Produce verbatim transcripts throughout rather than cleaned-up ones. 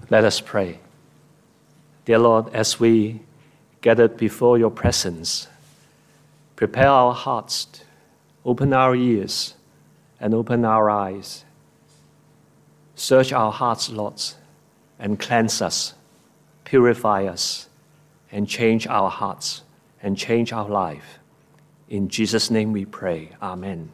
Let us pray. Dear Lord, as we gathered before your presence, prepare our hearts, open our ears, and open our eyes. Search our hearts, Lord, and cleanse us, purify us, and change our hearts, and change our life. In Jesus' name we pray. Amen.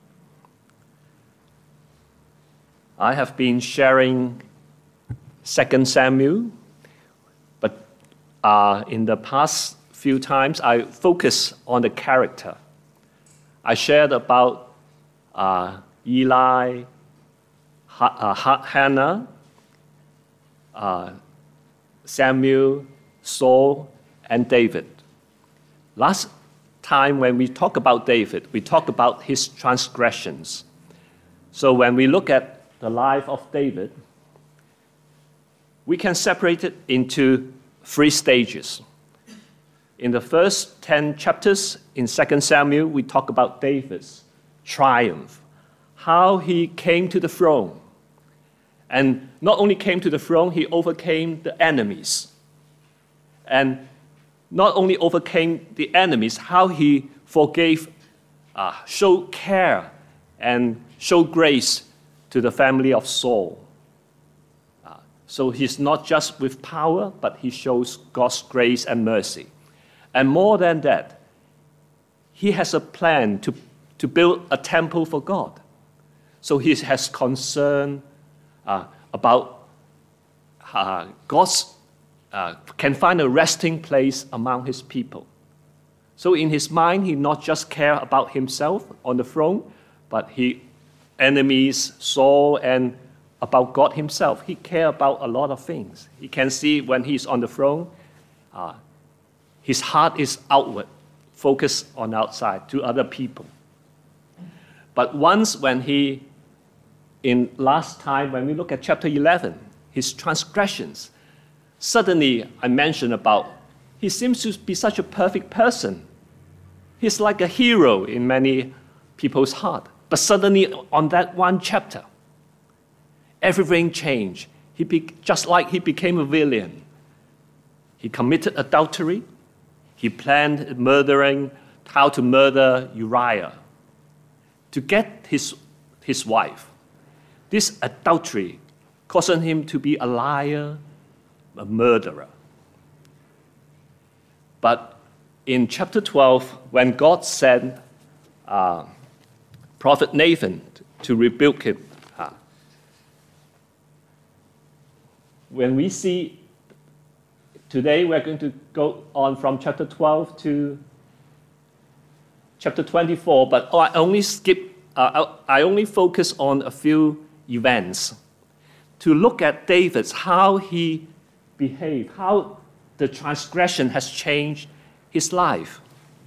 I have been sharing Second Samuel, but uh, in the past few times, I focus on the character. I shared about uh, Eli, ha- uh, Hannah, uh, Samuel, Saul, and David. Last time when we talk about David, we talked about his transgressions. So when we look at the life of David, we can separate it into three stages. In the first ten chapters in Second Samuel, we talk about David's triumph, how he came to the throne. And not only came to the throne, he overcame the enemies. And not only overcame the enemies, how he forgave, uh, showed care, and showed grace to the family of Saul. So he's not just with power, but he shows God's grace and mercy. And more than that, he has a plan to, to build a temple for God. So he has concern uh, about uh, God's, uh, can find a resting place among his people. So in his mind, he not just care about himself on the throne, but he enemies Saul and about God himself. He cares about a lot of things. He can see when he's on the throne, uh, his heart is outward, focused on outside to other people. But once when he, in last time, when we look at chapter eleven, his transgressions, suddenly I mentioned about, he seems to be such a perfect person. He's like a hero in many people's heart. But suddenly on that one chapter, everything changed. He be, just like he became a villain. He committed adultery. He planned murdering, how to murder Uriah to get his, his wife. This adultery caused him to be a liar, a murderer. But in chapter twelve, when God sent uh, Prophet Nathan to rebuke him, when we see, today we're going to go on from chapter twelve to chapter twenty-four, but I only skip, uh, I only focus on a few events to look at David's, how he behaved, how the transgression has changed his life.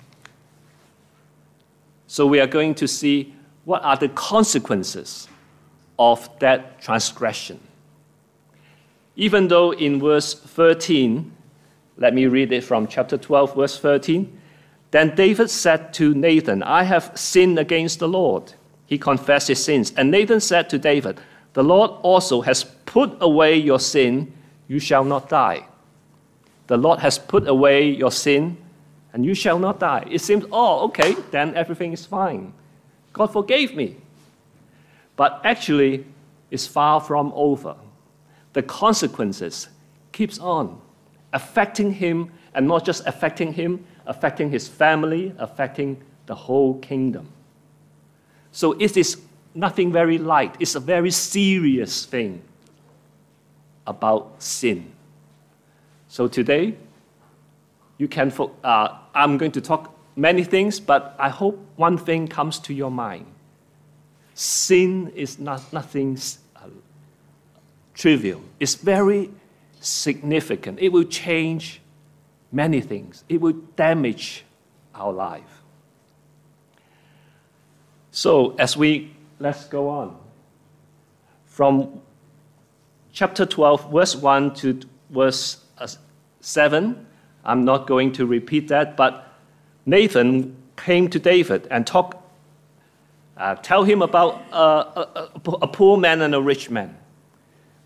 So we are going to see what are the consequences of that transgression. Even though in verse thirteen, let me read it from chapter twelve, verse thirteen. Then David said to Nathan, I have sinned against the Lord. He confessed his sins. And Nathan said to David, the Lord also has put away your sin, you shall not die. The Lord has put away your sin, and you shall not die. It seems, oh, okay, then everything is fine. God forgave me. But actually, it's far from over. The consequences keeps on affecting him, and not just affecting him, affecting his family, affecting the whole kingdom. So it is nothing very light. It's a very serious thing about sin. So today, you can. Uh, I'm going to talk many things, but I hope one thing comes to your mind. Sin is not nothing uh, trivial. It's very significant. It will change many things. It will damage our life. So as we, let's go on. From chapter twelve, verse one to verse seven, I'm not going to repeat that, but Nathan came to David and talked, uh, tell him about uh, a, a, a poor man and a rich man.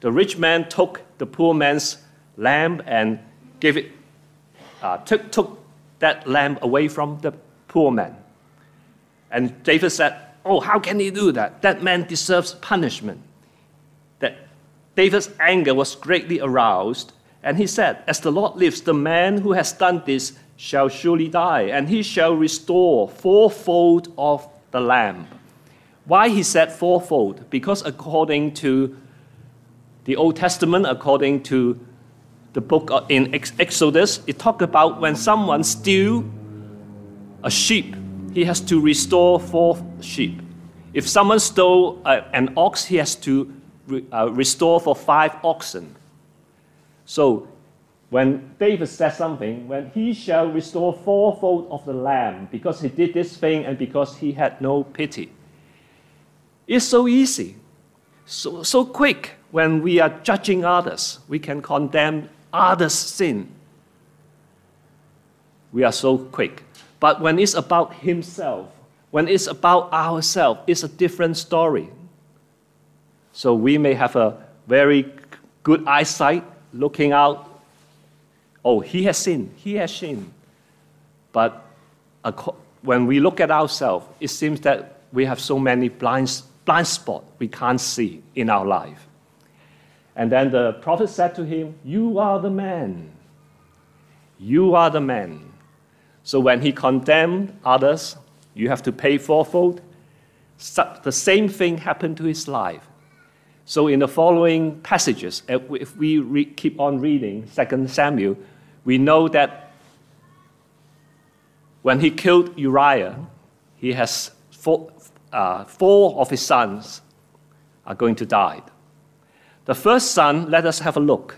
The rich man took the poor man's lamb and gave it, uh, took, took that lamb away from the poor man. And David said, oh, how can he do that? That man deserves punishment. That David's anger was greatly aroused, and he said, as the Lord lives, the man who has done this shall surely die, and he shall restore fourfold of the lamb. Why he said fourfold? Because according to the Old Testament, according to the book in Exodus, it talked about when someone steals a sheep, he has to restore four sheep. If someone stole uh, an ox, he has to re, uh, restore for five oxen. So when David says something, when he shall restore fourfold of the lamb, because he did this thing and because he had no pity. It's so easy, so, so quick. When we are judging others, we can condemn others' sin. We are so quick. But when it's about himself, when it's about ourselves, it's a different story. So we may have a very good eyesight looking out. Oh, he has sinned, he has sinned. But when we look at ourselves, it seems that we have so many blind, blind spots we can't see in our life. And then the prophet said to him, you are the man. You are the man. So when he condemned others, you have to pay fourfold. The same thing happened to his life. So in the following passages, if we re- keep on reading Second Samuel, we know that when he killed Uriah, he has four, uh, four of his sons are going to die. The first son, let us have a look.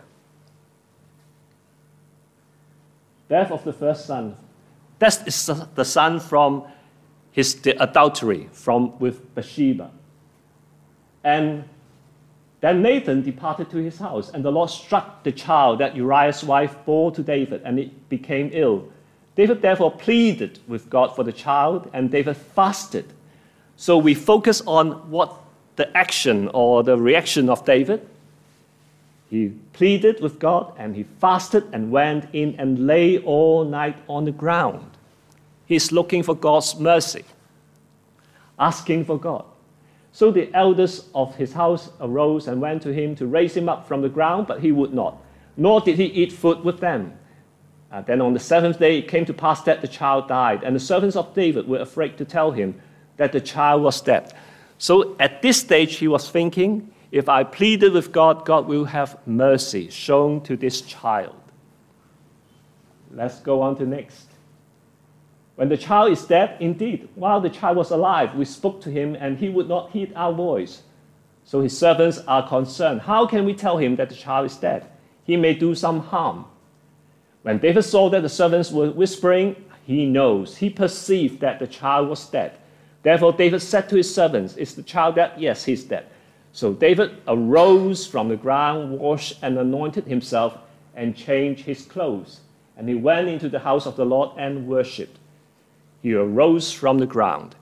Death of the first son. That is the son from his the adultery from with Bathsheba. And then Nathan departed to his house, and the Lord struck the child that Uriah's wife bore to David, and it became ill. David therefore pleaded with God for the child, and David fasted. So we focus on what the action or the reaction of David. He pleaded with God, and he fasted and went in and lay all night on the ground. He's looking for God's mercy, asking for God. So the elders of his house arose and went to him to raise him up from the ground, but he would not, nor did he eat food with them. Uh, then on the seventh day it came to pass that the child died, and the servants of David were afraid to tell him that the child was dead. So at this stage he was thinking, if I pleaded with God, God will have mercy shown to this child. Let's go on to next. When the child is dead, indeed, while the child was alive, we spoke to him, and he would not heed our voice. So his servants are concerned. How can we tell him that the child is dead? He may do some harm. When David saw that the servants were whispering, he knows, he perceived that the child was dead. Therefore David said to his servants, is the child dead? Yes, he's dead. So David arose from the ground, washed and anointed himself, and changed his clothes. And he went into the house of the Lord and worshipped. He arose from the ground.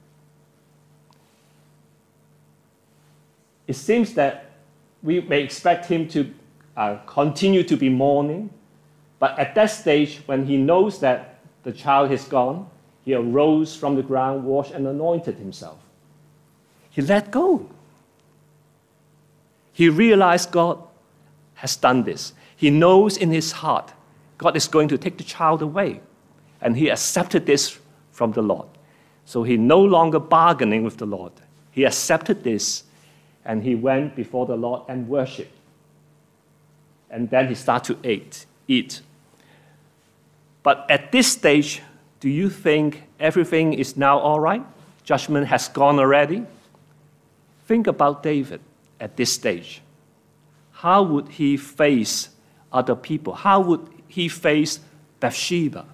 It seems that we may expect him to uh, continue to be mourning, but at that stage, when he knows that the child is gone, he arose from the ground, washed and anointed himself. He let go. He realized God has done this. He knows in his heart God is going to take the child away, and he accepted this from the Lord. So he no longer bargaining with the Lord. He accepted this, and he went before the Lord and worshipped. And then he started to eat. eat. But at this stage, do you think everything is now all right? Judgment has gone already? Think about David at this stage. How would he face other people? How would he face Bathsheba?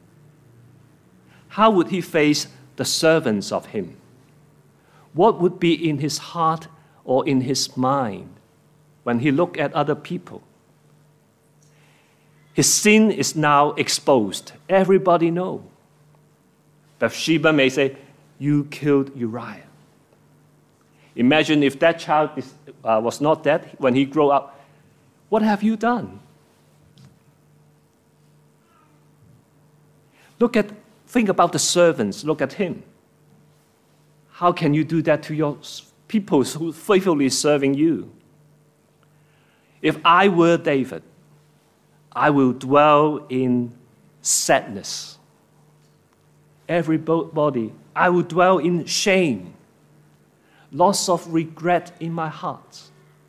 How would he face the servants of him? What would be in his heart or in his mind when he looked at other people? His sin is now exposed. Everybody knows. Bathsheba may say, you killed Uriah. Imagine if that child is, uh, was not dead when he grew up. What have you done? Look at, think about the servants. Look at him. How can you do that to your people who faithfully serving you? If I were David, I will dwell in sadness. Everybody, I will dwell in shame, loss of regret in my heart.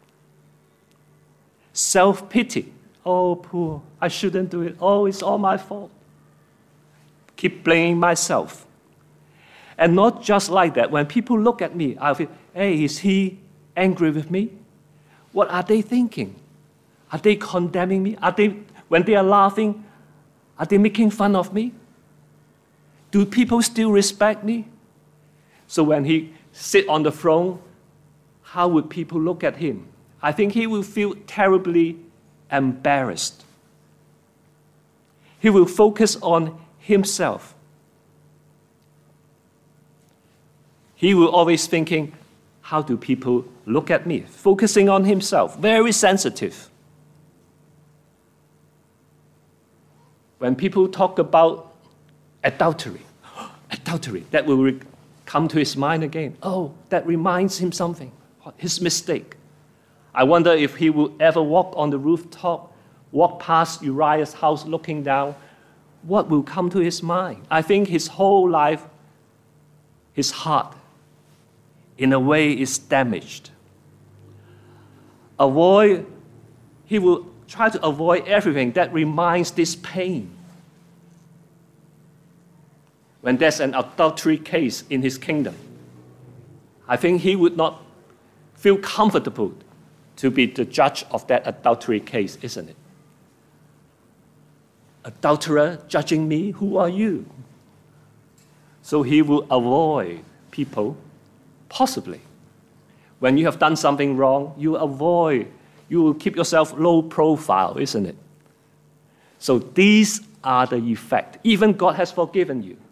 Self-pity. Oh, poor, I shouldn't do it. Oh, it's all my fault. Keep blaming myself. And not just like that. When people look at me, I feel, hey, is he angry with me? What are they thinking? Are they condemning me? Are they, when they are laughing, are they making fun of me? Do people still respect me? So when he sit on the throne, how would people look at him? I think he will feel terribly embarrassed. He will focus on himself. He will always thinking, how do people look at me? Focusing on himself, very sensitive. When people talk about adultery, adultery, that will re- come to his mind again. Oh, that reminds him something, his mistake. I wonder if he will ever walk on the rooftop, walk past Uriah's house looking down, what will come to his mind? I think his whole life, his heart, in a way, is damaged. Avoid, he will try to avoid everything that reminds this pain. When there's an adultery case in his kingdom, I think he would not feel comfortable to be the judge of that adultery case, isn't it? Adulterer judging me, who are you? So he will avoid people, possibly. When you have done something wrong, you avoid, you will keep yourself low profile, isn't it? So these are the effect. Even God has forgiven you.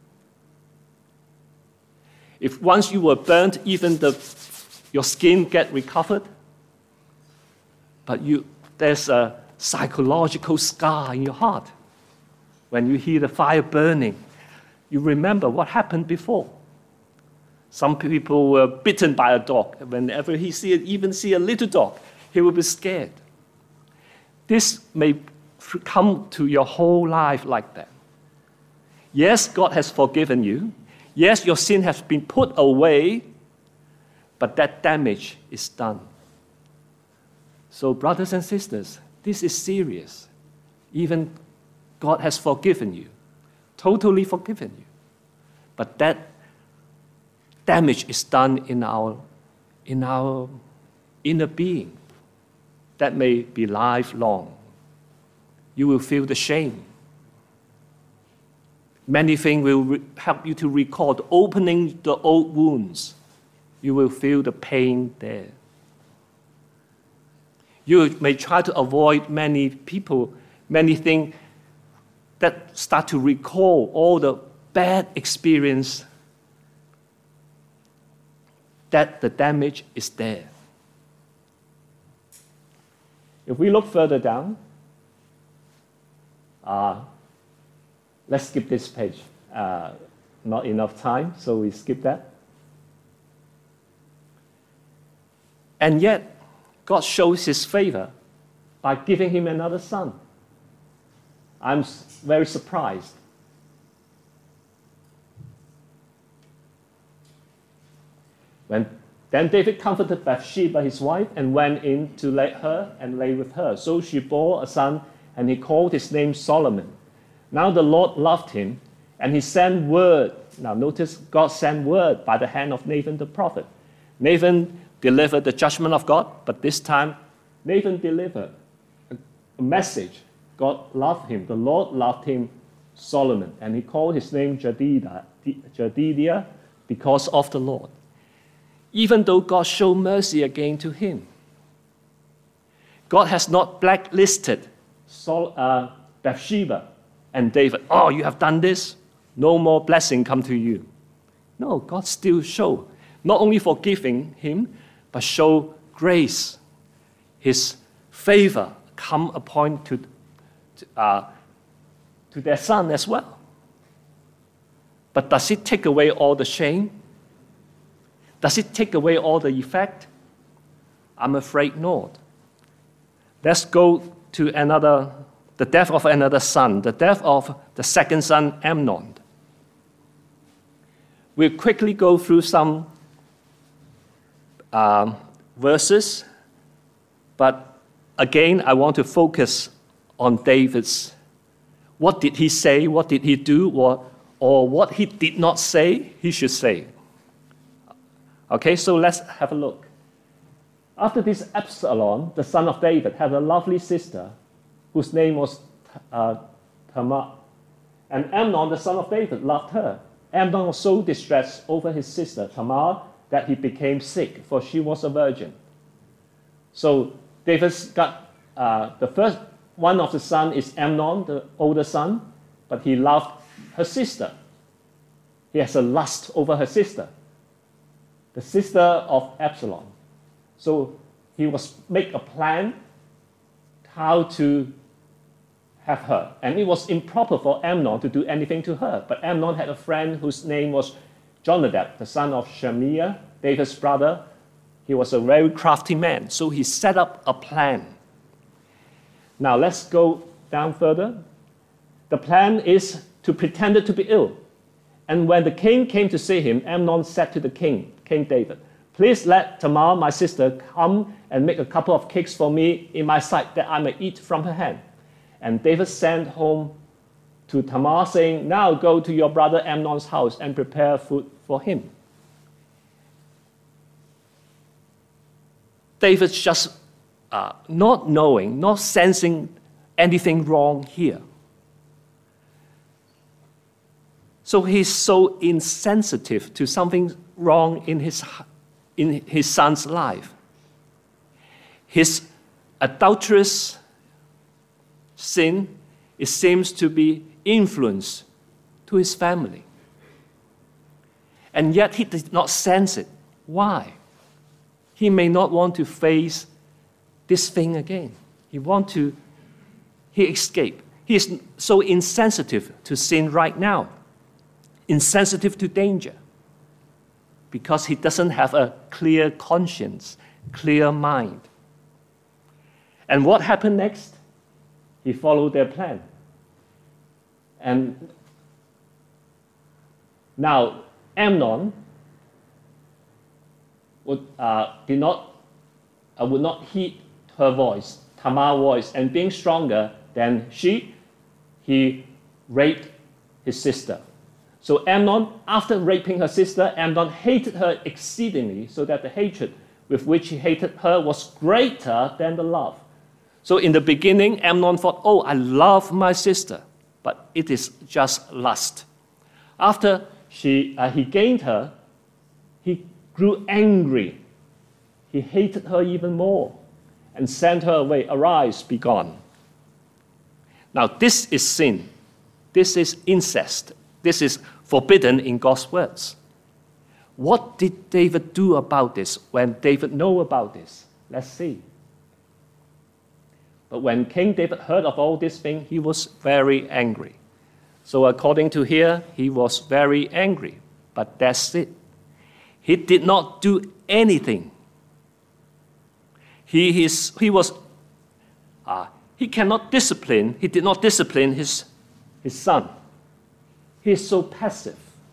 If once you were burnt, even the, your skin get recovered, but you, there's a psychological scar in your heart. When you hear the fire burning, you remember what happened before. Some people were bitten by a dog. Whenever he see, even see a little dog, he will be scared. This may come to your whole life like that. Yes, God has forgiven you. Yes, your sin has been put away, but that damage is done. So, brothers and sisters, this is serious. Even God has forgiven you, totally forgiven you. But that damage is done in our, in our inner being. That may be lifelong. You will feel the shame. Many things will re- help you to recall, opening the old wounds. You will feel the pain there. You may try to avoid many people, many things that start to recall all the bad experience, that the damage is there. If we look further down, uh, let's skip this page. Uh, not enough time, so we skip that. And yet, God shows his favor by giving him another son. I'm very surprised. When, then David comforted Bathsheba, his wife, and went in to lay her and lay with her. So she bore a son, and he called his name Solomon. Now the Lord loved him, and he sent word. Now notice, God sent word by the hand of Nathan the prophet. Nathan delivered the judgment of God, but this time Nathan delivered a message. God loved him. The Lord loved him, Solomon, and he called his name Jedidiah, Jedidiah because of the Lord. Even though God showed mercy again to him, God has not blacklisted Sol, uh, Bathsheba and David. Oh, you have done this, no more blessing come to you. No, God still showed not only forgiving him, but show grace, his favor come upon to, uh, to their son as well. But does it take away all the shame? Does it take away all the effect? I'm afraid not. Let's go to another, the death of another son, the death of the second son, Amnon. We'll quickly go through some um, verses, but again, I want to focus on David's. What did he say? What did he do? Or, or what he did not say, he should say. Okay, so let's have a look. After this, Absalom, the son of David, had a lovely sister whose name was uh, Tamar. And Amnon, the son of David, loved her. Amnon was so distressed over his sister Tamar that he became sick, for she was a virgin. So David's got uh, the first one of the son is Amnon, the older son, but he loved her sister. He has a lust over her sister, the sister of Absalom. So he was make a plan how to have her. And it was improper for Amnon to do anything to her. But Amnon had a friend whose name was Jonadab, the son of Shemiah, David's brother. He was a very crafty man. So he set up a plan. Now let's go down further. The plan is to pretend to be ill. And when the king came to see him, Amnon said to the king, King David, please let Tamar, my sister, come and make a couple of cakes for me in my sight that I may eat from her hand. And David sent home to Tamar, saying, now go to your brother Amnon's house and prepare food for him. David's just uh, not knowing, not sensing anything wrong here. So he's so insensitive to something wrong in his, in his son's life. His adulterous sin, it seems to be influence to his family. And yet he did not sense it. Why? He may not want to face this thing again. He want to, he escape. He is so insensitive to sin right now, insensitive to danger, because he doesn't have a clear conscience, clear mind. And what happened next? He followed their plan. And now Amnon would, uh, did not, uh, would not heed her voice, Tamar's voice, and being stronger than she, he raped his sister. So Amnon, after raping her sister, Amnon hated her exceedingly, so that the hatred with which he hated her was greater than the love. So in the beginning, Amnon thought, oh, I love my sister, but it is just lust. After she, uh, he gained her, he grew angry. He hated her even more and sent her away. Arise, be gone. Now, this is sin. This is incest. This is forbidden in God's words. What did David do about this when David knew about this? Let's see. But when King David heard of all these things, he was very angry. So according to here, he was very angry. But that's it. He did not do anything. He, is, he was, uh, he cannot discipline, he did not discipline his, his son. He is so passive.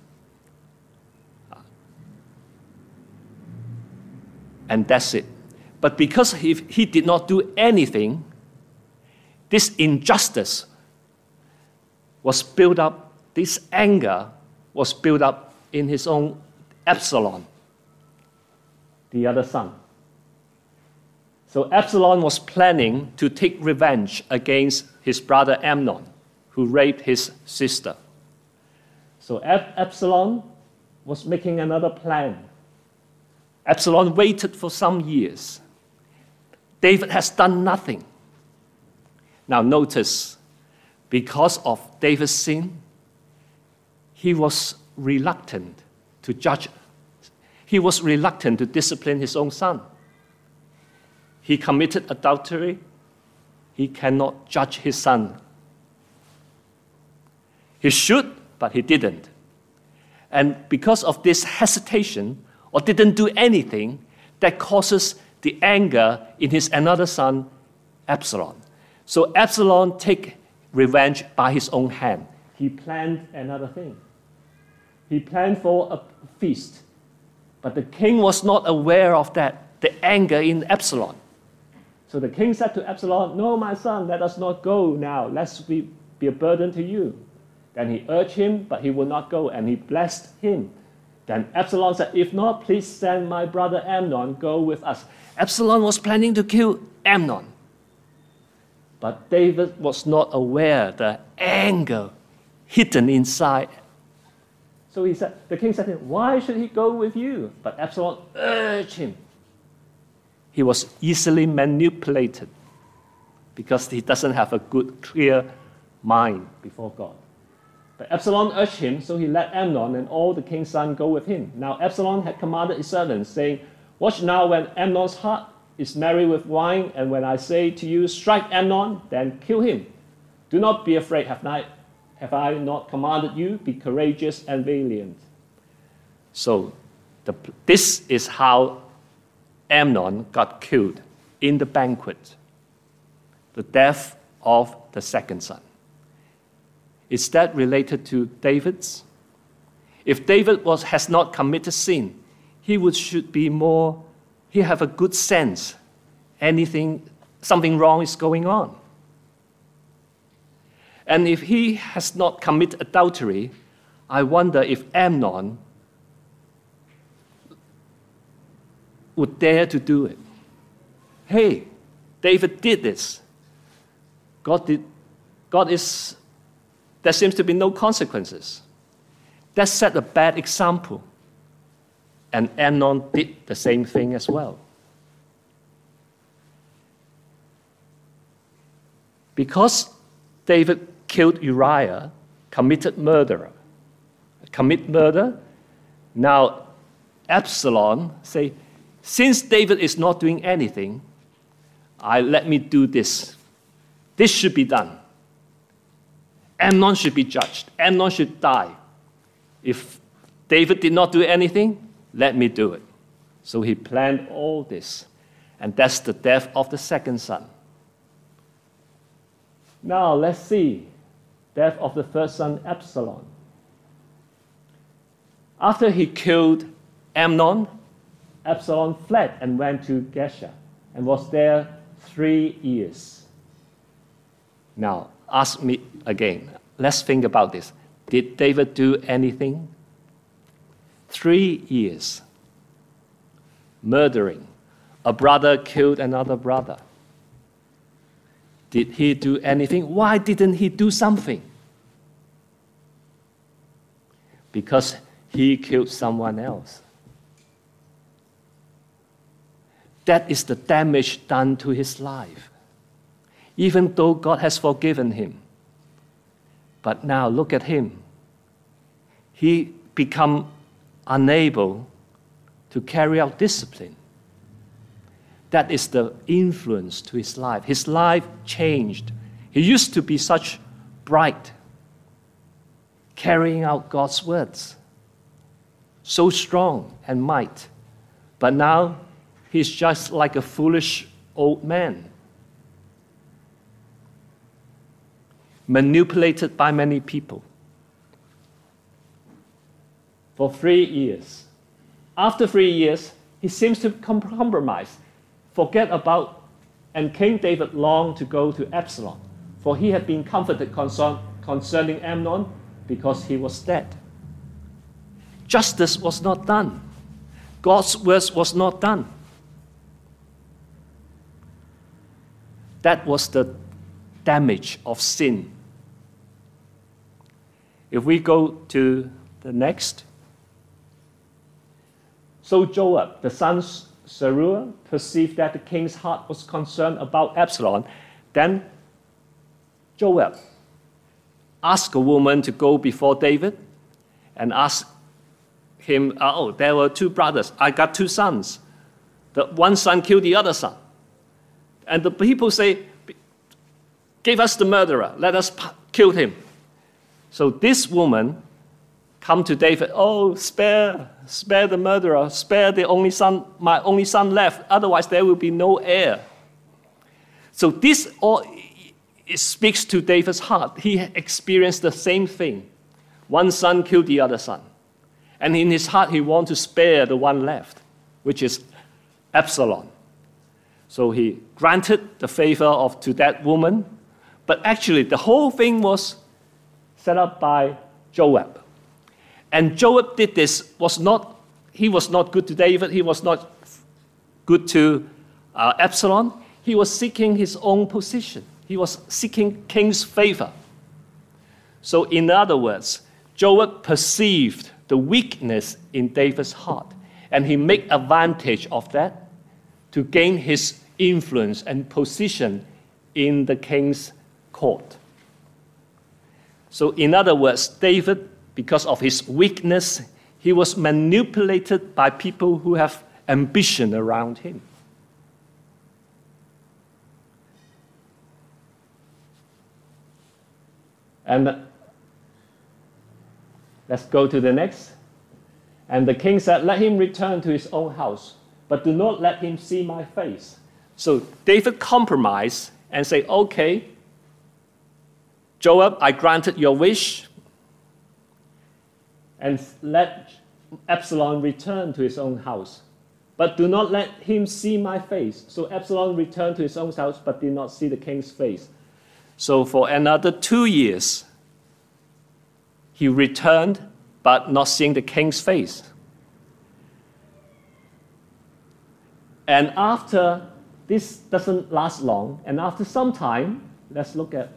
And that's it. But because he, he did not do anything, this injustice was built up, this anger was built up in his own Absalom, the other son. So Absalom was planning to take revenge against his brother Amnon, who raped his sister. So Ab- Absalom was making another plan. Absalom waited for some years. David has done nothing. Now notice, because of David's sin, he was reluctant to judge. he was reluctant to discipline his own son. He committed adultery. He cannot judge his son. He should, but he didn't. And because of this hesitation, or didn't do anything, that causes the anger in his another son, Absalom. So Absalom take revenge by his own hand. He planned another thing. He planned for a feast. But the king was not aware of that, the anger in Absalom. So the king said to Absalom, "No, my son, let us not go now, lest we be a burden to you." Then he urged him, but he would not go, and he blessed him. Then Absalom said, "If not, please send my brother Amnon go with us." Absalom was planning to kill Amnon. But David was not aware of the anger hidden inside. So he said, the king said to him, "Why should he go with you?" But Absalom urged him. He was easily manipulated because he doesn't have a good, clear mind before God. But Absalom urged him, so he let Amnon and all the king's sons go with him. Now Absalom had commanded his servants, saying, "Watch now when Amnon's heart is merry with wine, and when I say to you, strike Amnon, then kill him. Do not be afraid, have I, have I not commanded you? Be courageous and valiant." So the, this is how Amnon got killed in the banquet, the death of the second son. Is that related to David's? If David was, has not committed sin, he would should be more, he have a good sense. Anything, something wrong is going on. And if he has not committed adultery, I wonder if Amnon would dare to do it. Hey, David did this. God did, God is, there seems to be no consequences. That set a bad example. And Amnon did the same thing as well. Because David killed Uriah, committed murder, commit murder, now Absalom say, since David is not doing anything, I let me do this. This should be done. Amnon should be judged. Amnon should die. If David did not do anything, let me do it. So he planned all this. And that's the death of the second son. Now let's see. Death of the first son, Absalom. After he killed Amnon, Absalom fled and went to Geshur and was there three years. Now, ask me again. Let's think about this. Did David do anything? Three years. Murdering. A brother killed another brother. Did he do anything? Why didn't he do something? Because he killed someone else. That is the damage done to his life. Even though God has forgiven him. But now look at him. He become unable to carry out discipline. That is the influence to his life. His life changed. He used to be such bright, carrying out God's words, so strong and might. But now he's just like a foolish old man, manipulated by many people for three years. After three years, he seems to compromise, forget about, and King David longed to go to Absalom, for he had been comforted concern, concerning Amnon because he was dead. Justice was not done. God's words was not done. That was the damage of sin. If we go to the next. So Joab, the son of Zeruiah, perceived that the king's heart was concerned about Absalom. Then Joab asked a woman to go before David and asked him, oh, there were two brothers. I got two sons. The one son killed the other son. And the people say, give us the murderer. Let us kill him. So this woman come to David, oh, spare, spare the murderer, spare the only son, my only son left. Otherwise, there will be no heir. So this all it speaks to David's heart. He experienced the same thing. One son killed the other son. And in his heart, he wants to spare the one left, which is Absalom. So he granted the favor of to that woman. But actually, the whole thing was set up by Joab. And Joab did this, was not, he was not good to David. He was not good to uh, Absalom. He was seeking his own position. He was seeking king's favor. So in other words, Joab perceived the weakness in David's heart, and he made advantage of that to gain his influence and position in the king's court. So in other words, David, because of his weakness, he was manipulated by people who have ambition around him. And let's go to the next. And the king said, let him return to his own house, but do not let him see my face. So David compromised and said, okay, Joab, I granted your wish, and let Absalom return to his own house. But do not let him see my face. So Absalom returned to his own house, but did not see the king's face. So for another two years, he returned, but not seeing the king's face. And after, this doesn't last long, and after some time, let's look at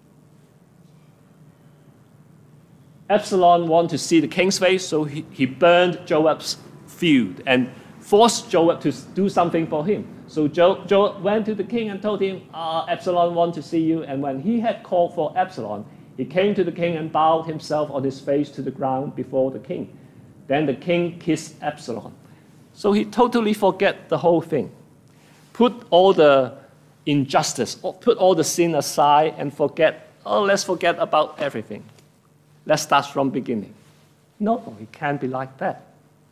Absalom wanted to see the king's face, so he, he burned Joab's field and forced Joab to do something for him. So jo, Joab went to the king and told him, uh, Absalom wants to see you. And when he had called for Absalom, he came to the king and bowed himself on his face to the ground before the king. Then the king kissed Absalom. So he totally forget the whole thing. Put all the injustice, put all the sin aside and forget, oh, let's forget about everything. Let's start from beginning. No, it can't be like that.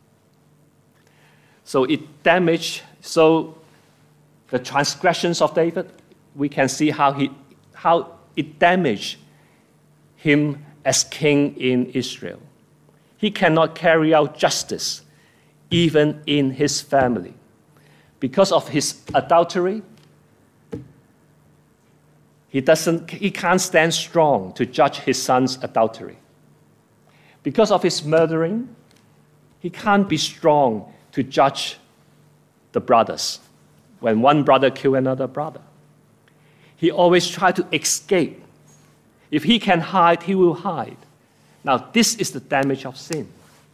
So it damaged, so the transgressions of David, we can see how, he, how it damaged him as king in Israel. He cannot carry out justice, even in his family. Because of his adultery, he, doesn't, he can't stand strong to judge his son's adultery. Because of his murdering, he can't be strong to judge the brothers when one brother kills another brother. He always tries to escape. If he can hide, he will hide. Now, this is the damage of sin.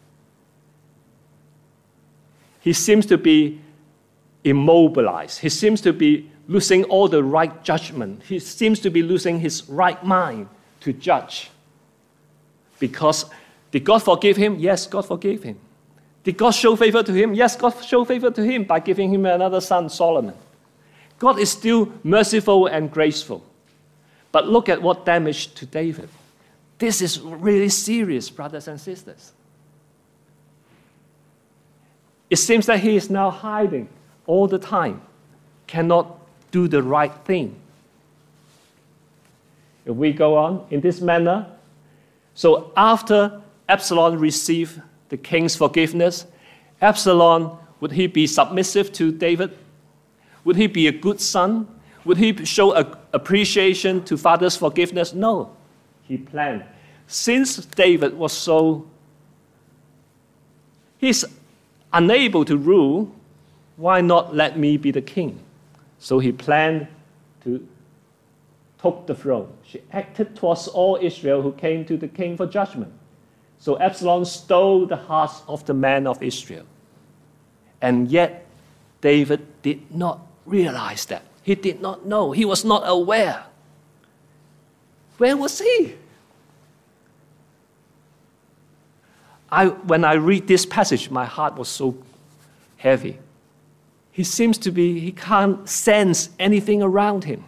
He seems to be immobilized. He seems to be losing all the right judgment. He seems to be losing his right mind to judge. Because did God forgive him? Yes, God forgave him. Did God show favor to him? Yes, God showed favor to him by giving him another son, Solomon. God is still merciful and graceful. But look at what damage to David. This is really serious, brothers and sisters. It seems that he is now hiding all the time, cannot do the right thing. If we go on in this manner, so after Absalom received the king's forgiveness, Absalom, would he be submissive to David? Would he be a good son? Would he show a, appreciation to father's forgiveness? No. He planned. Since David was so, he's unable to rule, why not let me be the king? So he planned to take the throne. She acted towards all Israel who came to the king for judgment. So Absalom stole the hearts of the men of Israel. And yet, David did not realize that. He did not know. He was not aware. Where was he? I, when I read this passage, my heart was so heavy. He seems to be, he can't sense anything around him.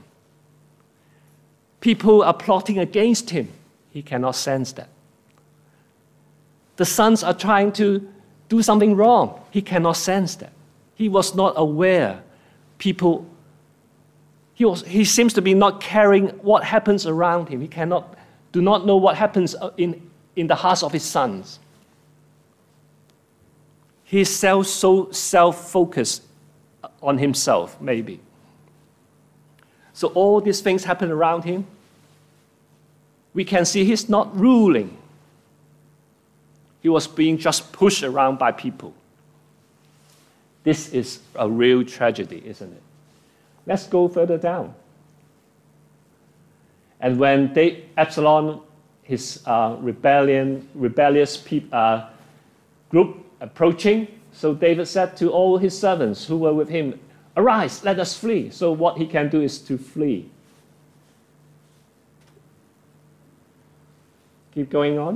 People are plotting against him. He cannot sense that. The sons are trying to do something wrong. He cannot sense that. He was not aware. People, he, was, he seems to be not caring what happens around him. He cannot, do not know what happens in, in the hearts of his sons. He is self, so self-focused on himself, maybe. So all these things happen around him. We can see he's not ruling. He was being just pushed around by people. This is a real tragedy, isn't it? Let's go further down. And when they, Absalom, his uh, rebellion, rebellious peop, uh, group approaching, so David said to all his servants who were with him, "Arise, let us flee." So what he can do is to flee. Keep going on.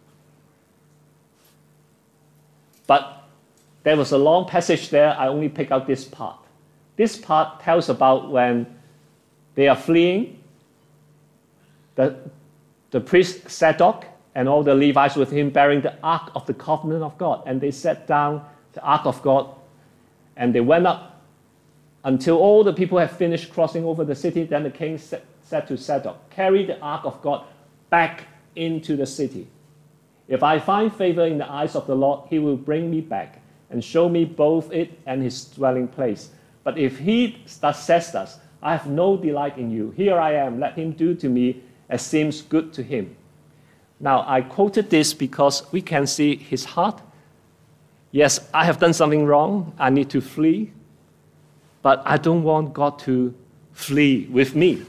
But there was a long passage there. I only pick out this part. This part tells about when they are fleeing, the, the priest Zadok and all the Levites with him bearing the Ark of the Covenant of God. And they set down the Ark of God, and they went up until all the people had finished crossing over the city. Then the king said to Zadok, "Carry the Ark of God back into the city. If I find favor in the eyes of the Lord, he will bring me back and show me both it and his dwelling place. But if he says thus, I have no delight in you. Here I am. Let him do to me as seems good to him." Now, I quoted this because we can see his heart. Yes, I have done something wrong. I need to flee. But I don't want God to flee with me.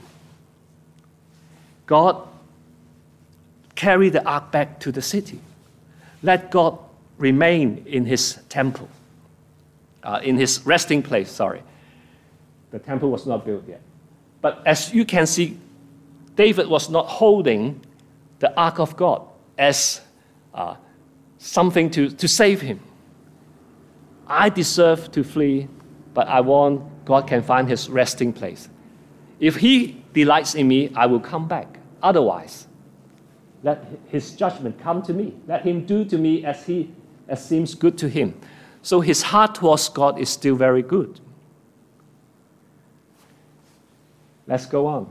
God, carry the ark back to the city. Let God remain in his temple, uh, in his resting place, sorry. The temple was not built yet. But as you can see, David was not holding the ark of God as uh, something to, to save him. I deserve to flee, but I want God can find his resting place. If he delights in me, I will come back. Otherwise, let his judgment come to me. Let him do to me as he as seems good to him. So his heart towards God is still very good. Let's go on.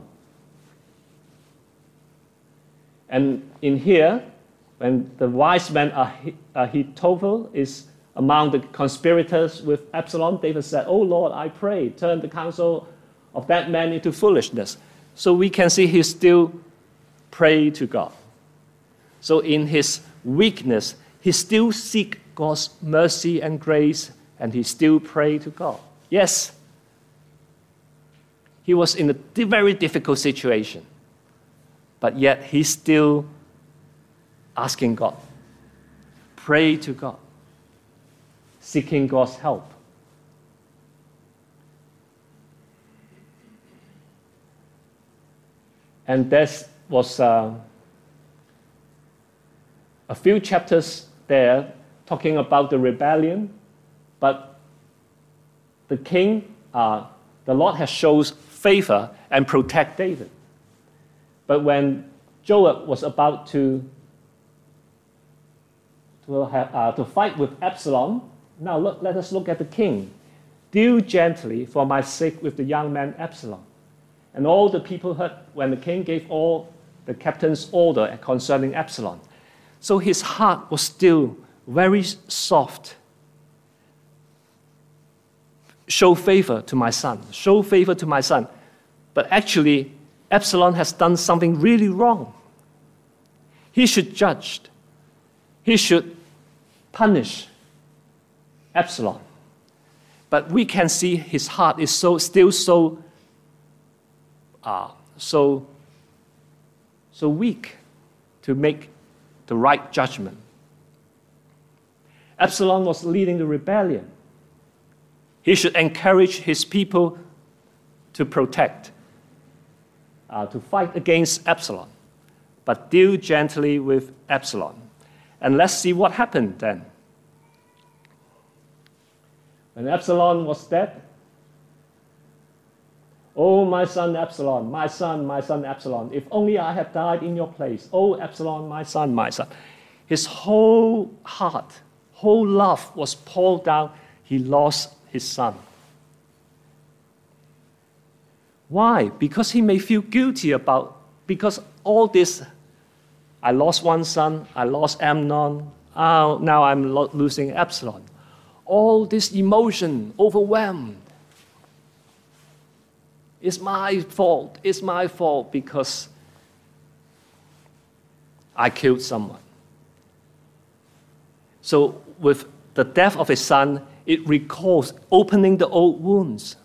And in here, when the wise man Ahithophel is among the conspirators with Absalom, David said, "Oh Lord, I pray, turn the counsel of that man into foolishness." So we can see he still prayed to God. So in his weakness, he still seek God's mercy and grace, and he still pray to God. Yes, he was in a very difficult situation, but yet he's still asking God, pray to God, seeking God's help. And this was uh, a few chapters there talking about the rebellion, but the king, uh, the Lord has shown favor and protect David. But when Joab was about to to, have, uh, to fight with Absalom, now look, let us look at the king. "Deal gently for my sake with the young man Absalom." And all the people heard when the king gave all the captain's order concerning Absalom. So his heart was still very soft. Show favor to my son. Show favor to my son. But actually, Absalom has done something really wrong. He should judge. He should punish Absalom. But we can see his heart is so still so uh, so so weak to make the right judgment. Absalom was leading the rebellion. He should encourage his people to protect, uh, to fight against Absalom, but deal gently with Absalom. And let's see what happened then. When Absalom was dead, "Oh, my son Absalom, my son, my son Absalom, if only I had died in your place. Oh, Absalom, my son, my son." His whole heart, whole love was poured down. He lost his son. Why? Because he may feel guilty about, because all this, I lost one son, I lost Amnon, oh, now I'm lo- losing Absalom. All this emotion overwhelmed. It's my fault, it's my fault because I killed someone. So with the death of his son, it recalls opening the old wounds.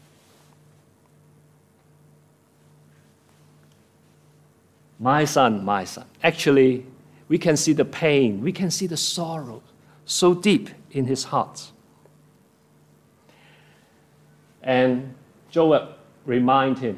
My son, my son. Actually, we can see the pain, we can see the sorrow so deep in his heart. And Joab remind him.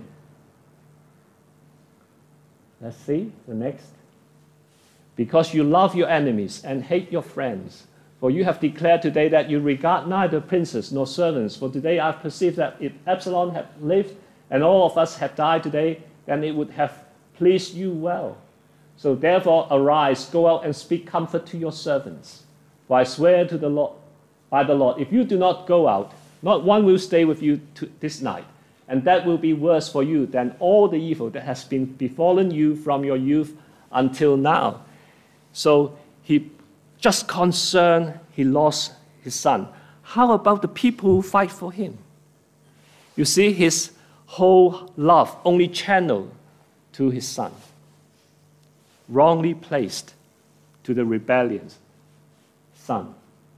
Let's see the next. "Because you love your enemies and hate your friends, for you have declared today that you regard neither princes nor servants. For today I have perceived that if Absalom had lived and all of us had died today, then it would have pleased you well. So therefore arise, go out and speak comfort to your servants. For I swear to the Lord, by the Lord, if you do not go out, not one will stay with you to this night. And that will be worse for you than all the evil that has been befallen you from your youth until now." So he just concerned he lost his son. How about the people who fight for him? You see, his whole love only channeled to his son, wrongly placed to the rebellious son.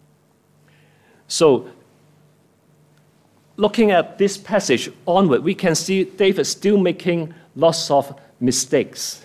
So, looking at this passage onward, we can see David still making lots of mistakes.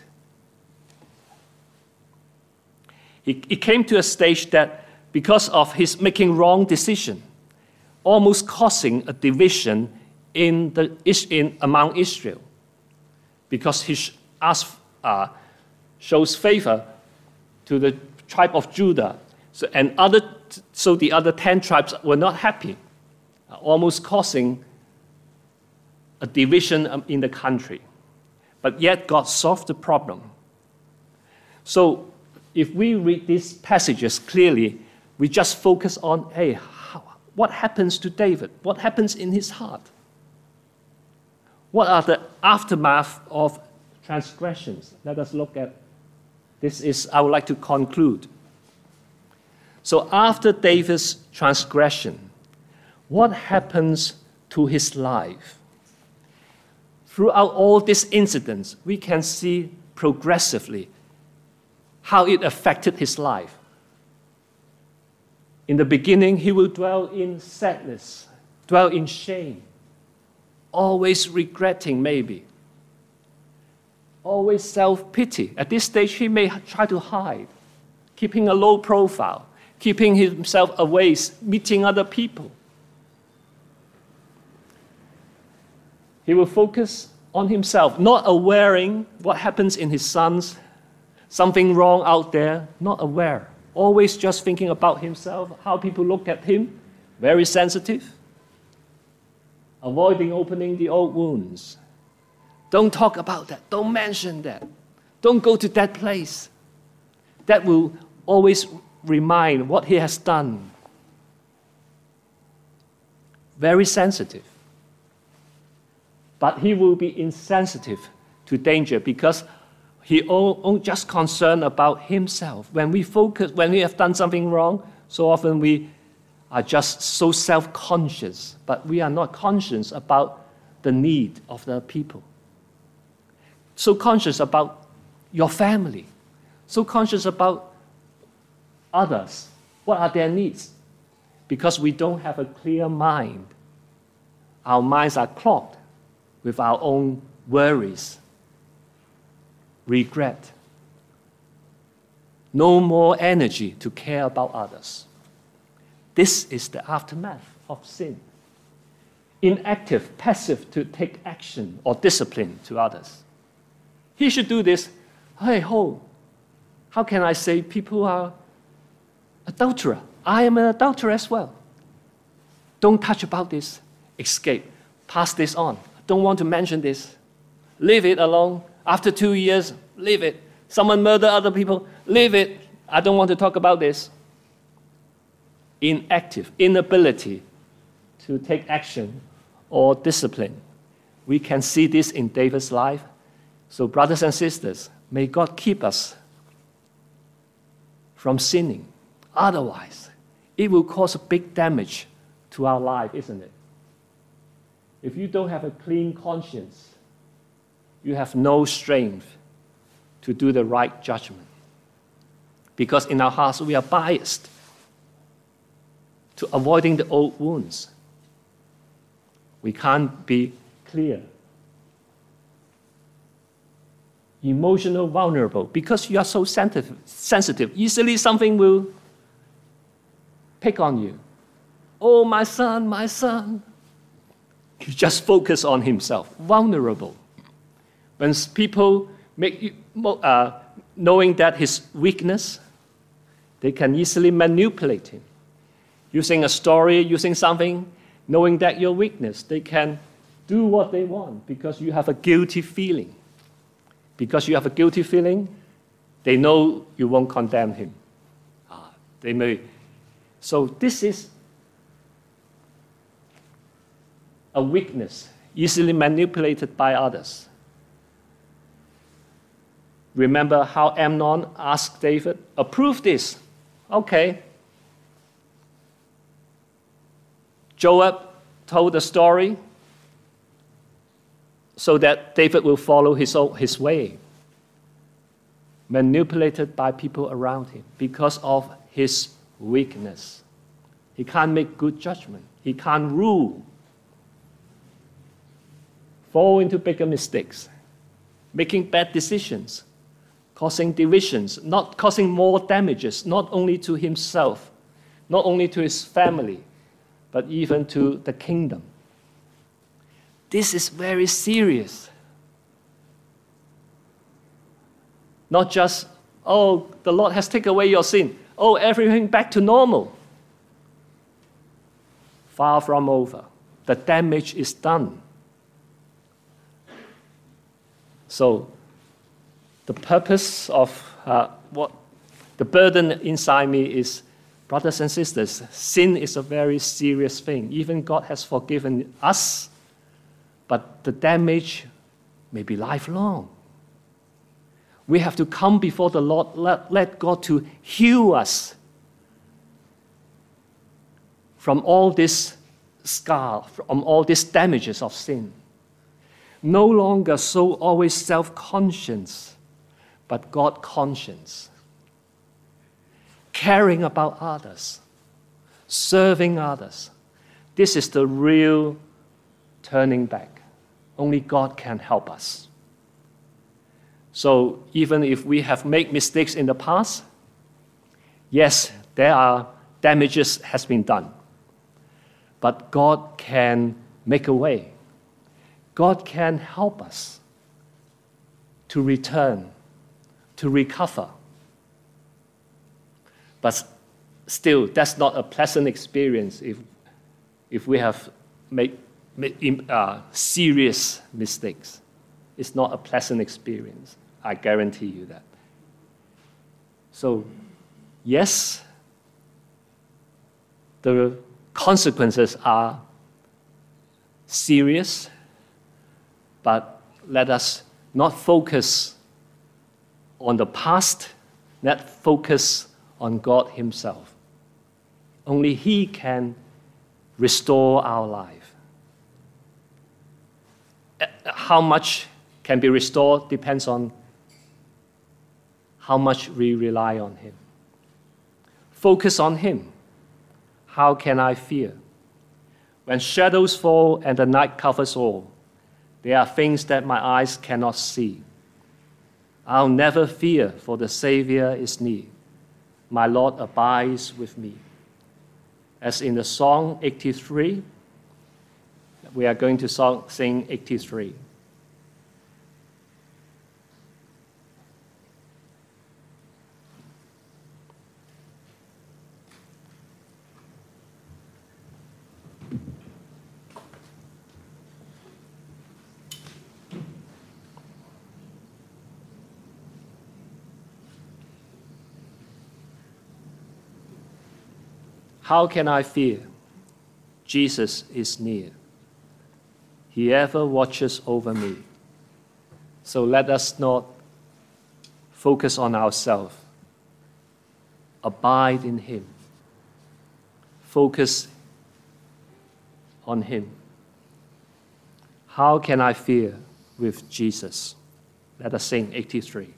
He, he came to a stage that, because of his making wrong decision, almost causing a division in the, in, among Israel, because he asked, uh, shows favor to the tribe of Judah, so, and other, so the other ten tribes were not happy, almost causing a division in the country. But yet God solved the problem. So if we read these passages clearly, we just focus on, hey, how, what happens to David? What happens in his heart? What are the aftermath of transgressions? Let us look at this. Is I would like to conclude. So after David's transgression, what happens to his life? Throughout all these incidents, we can see progressively how it affected his life. In the beginning, he will dwell in sadness, dwell in shame, always regretting maybe, always self-pity. At this stage, he may try to hide, keeping a low profile, keeping himself away, meeting other people. He will focus on himself, not aware what happens in his sons, something wrong out there, not aware. Always just thinking about himself, how people look at him, very sensitive. Avoiding opening the old wounds. Don't talk about that. Don't mention that. Don't go to that place. That will always remind what he has done. Very sensitive. But he will be insensitive to danger because he all, just concerned about himself. When we focus, when we have done something wrong, so often we are just so self-conscious, but we are not conscious about the need of the people. So conscious about your family, so conscious about others. What are their needs? Because we don't have a clear mind. Our minds are clogged with our own worries, regret, no more energy to care about others. This is the aftermath of sin. Inactive, passive to take action or discipline to others. He should do this. Hey, ho, how can I say people are Adulterer. I am an adulterer as well. Don't touch about this. Escape. Pass this on. Don't want to mention this. Leave it alone. After two years, leave it. Someone murder other people, leave it. I don't want to talk about this. Inactive, inability to take action or discipline. We can see this in David's life. So brothers and sisters, may God keep us from sinning. Otherwise, it will cause a big damage to our life, isn't it? If you don't have a clean conscience, you have no strength to do the right judgment. Because in our hearts, we are biased to avoiding the old wounds. We can't be clear. Emotional vulnerable, because you are so sensitive, sensitive. Easily something will pick on you. Oh, my son, my son. You just focus on himself. Vulnerable. When people make you, uh, knowing that his weakness, they can easily manipulate him. Using a story, using something, knowing that your weakness, they can do what they want because you have a guilty feeling. Because you have a guilty feeling, they know you won't condemn him. Ah, they may. So this is a weakness, easily manipulated by others. Remember how Amnon asked David, approve this. Okay. Joab told the story so that David will follow his, own, his way. Manipulated by people around him because of his weakness. He can't make good judgment. He can't rule. Fall into bigger mistakes. Making bad decisions. Causing divisions. Not causing more damages, not only to himself, not only to his family, but even to the kingdom. This is very serious. Not just, oh, the Lord has taken away your sin. Oh, everything back to normal. Far from over. The damage is done. So, the purpose of uh, what the burden inside me is, brothers and sisters, sin is a very serious thing. Even God has forgiven us, but the damage may be lifelong. We have to come before the Lord, let, let God to heal us from all this scar, from all these damages of sin. No longer so always self-conscious, but God-conscious. Caring about others, serving others. This is the real turning back. Only God can help us. So even if we have made mistakes in the past, yes, there are damages has been done. But God can make a way. God can help us to return, to recover. But still, that's not a pleasant experience if, if we have made, made uh, serious mistakes. It's not a pleasant experience. I guarantee you that. So, yes, the consequences are serious, but let us not focus on the past, let focus on God Himself. Only He can restore our life. How much can be restored depends on how much we rely on Him. Focus on Him. How can I fear? When shadows fall and the night covers all, there are things that my eyes cannot see. I'll never fear, for the Savior is near. My Lord abides with me. As in the song eighty-three, we are going to song, sing eighty-three. How can I fear? Jesus is near. He ever watches over me. So let us not focus on ourselves. Abide in Him. Focus on Him. How can I fear with Jesus? Let us sing eighty-three.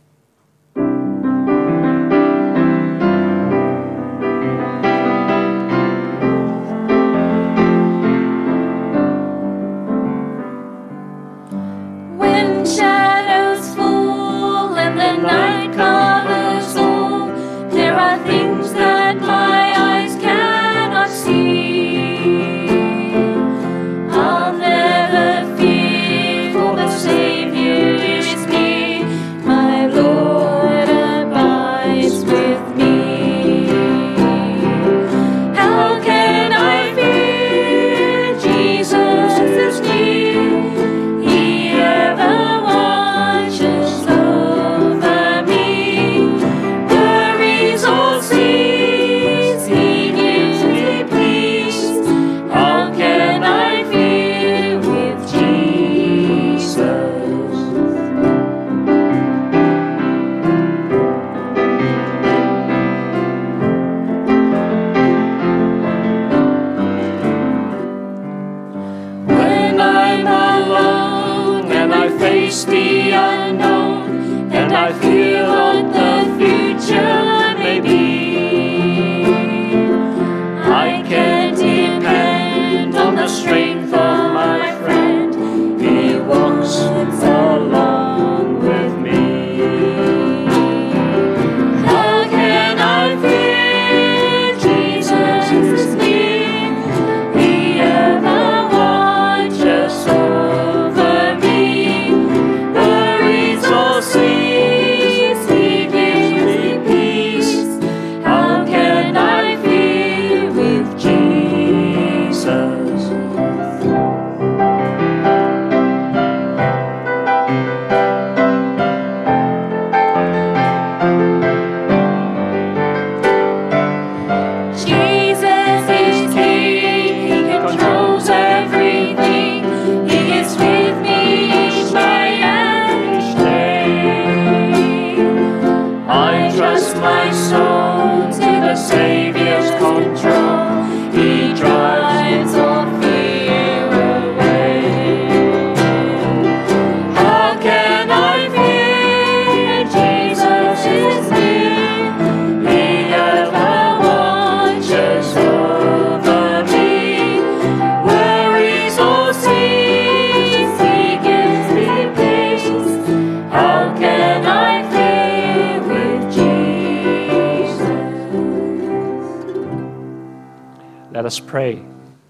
Let us pray.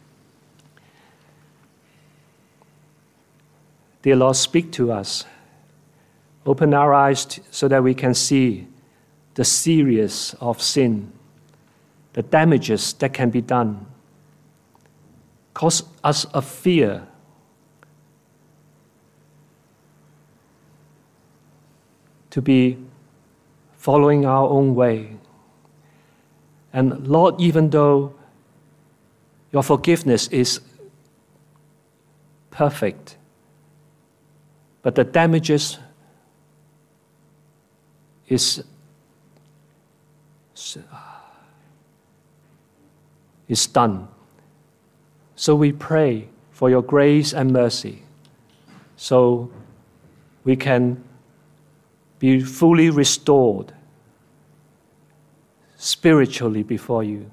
Dear Lord, speak to us. Open our eyes to, so that we can see the seriousness of sin, the damages that can be done. Cause us a fear to be following our own way. And Lord, even though your forgiveness is perfect, but the damages is, is done. So we pray for your grace and mercy so we can be fully restored spiritually before you,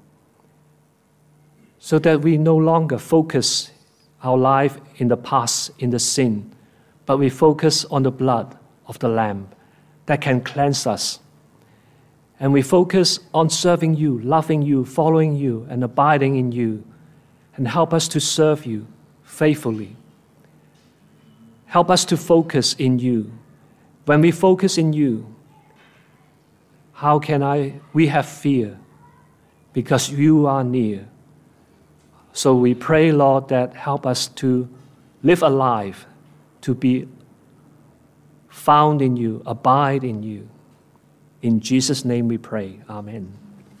so that we no longer focus our life in the past, in the sin, but we focus on the blood of the Lamb that can cleanse us. And we focus on serving you, loving you, following you, and abiding in you, and help us to serve you faithfully. Help us to focus in you. When we focus in you, how can I, we have fear because you are near. So we pray, Lord, that help us to live a life, to be found in you, abide in you. In Jesus' name we pray. Amen.